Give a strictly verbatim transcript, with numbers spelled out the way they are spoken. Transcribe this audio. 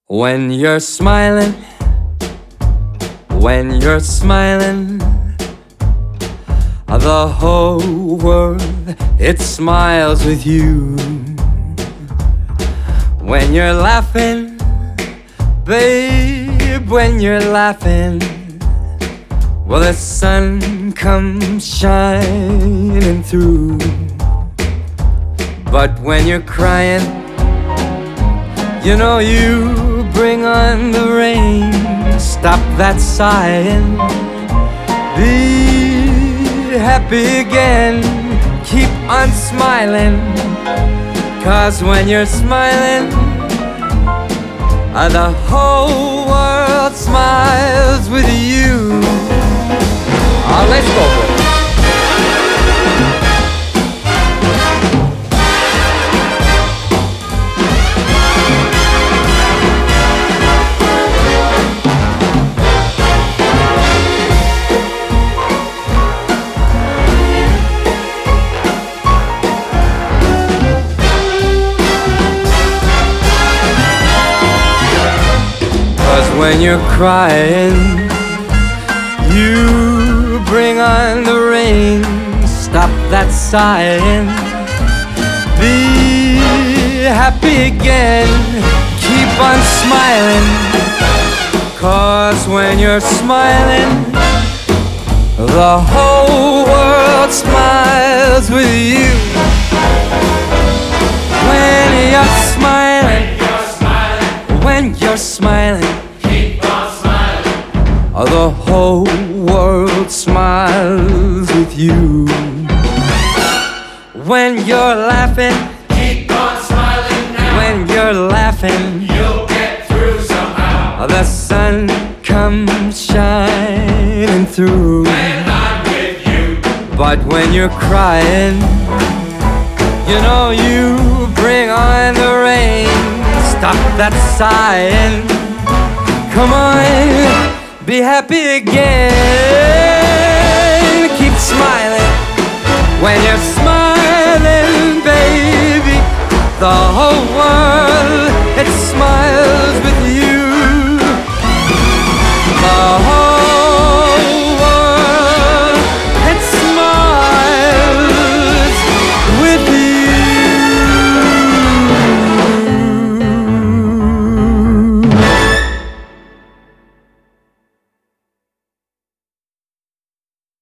When you're smiling, when you're smiling, the whole world, it smiles with you. When you're laughing, babe, when you're laughing, well, the sun comes shining through. But when you're crying, you know you bring on the rain. Stop that sighing, be happy again, keep on smiling. Cause when you're smiling, the whole world smiles with you. Oh, let's go for it. When you're crying, you bring on the rain. Stop that sighing, be happy again, keep on smiling. Cause when you're smiling, the whole world smiles with you. When you're smiling, when you're smiling, the whole world smiles with you. When you're laughing, keep on smiling now. When you're laughing, you'll get through somehow. The sun comes shining through. When I'm with you. But when you're crying, you know you bring on the rain. Stop that sighing, come on, be happy again, keep smiling. When you're smiling,